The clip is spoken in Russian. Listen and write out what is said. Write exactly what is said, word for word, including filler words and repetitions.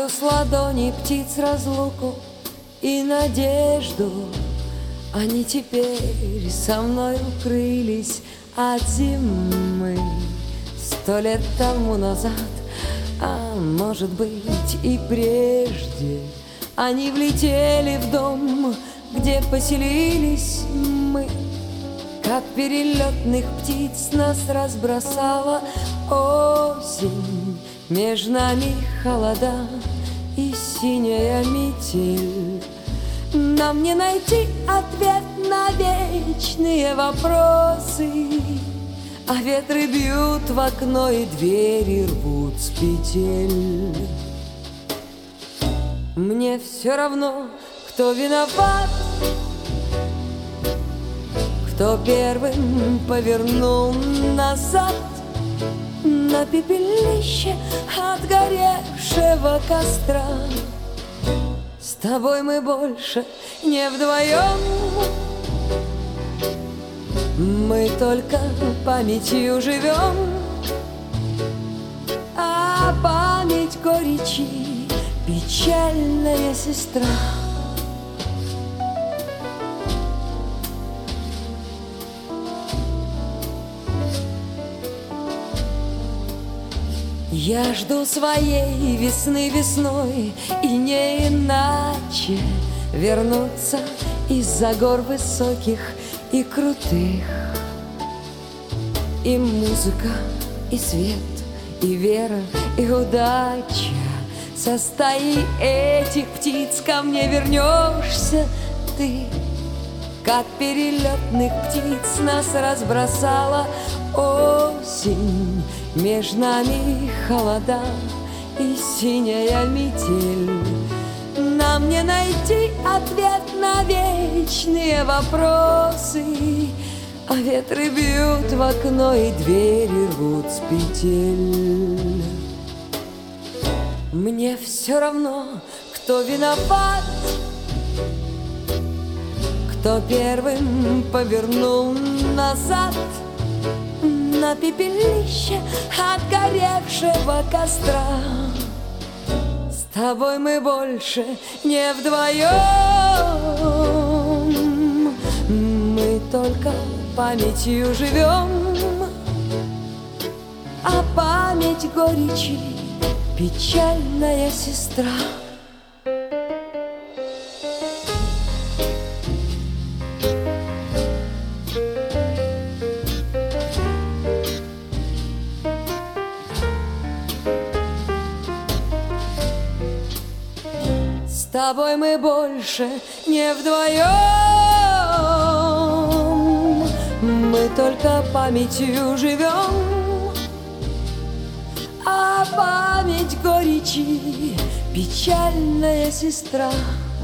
Жду с ладони птиц разлуку и надежду. Они теперь со мной укрылись от зимы. Сто лет тому назад, а может быть и прежде, они влетели в дом, где поселились мы. Как перелетных птиц нас разбросала осень, между нами холода и синяя метель. Нам не найти ответ на вечные вопросы, а ветры бьют в окно и двери рвут с петель. Мне все равно, кто виноват, кто первым повернул назад на пепелище отгоревшего костра. С тобой мы больше не вдвоем, мы только памятью живем, а память горечи печальная сестра. Я жду своей весны весной, и не иначе вернуться из-за гор высоких и крутых. И музыка, и свет, и вера, и удача. Со стаи этих птиц ко мне вернешься ты. Как перелетных птиц нас разбросала осень, между нами холода и синяя метель. Нам не найти ответ на вечные вопросы, а ветры бьют в окно и двери рвут с петель. Мне все равно, кто виноват, кто первым повернул назад на пепелище отгоревшего костра. С тобой мы больше не вдвоем, мы только памятью живем, а память горечи печальная сестра. С тобой мы больше не вдвоем, мы только памятью живем, а память горечи печальная сестра.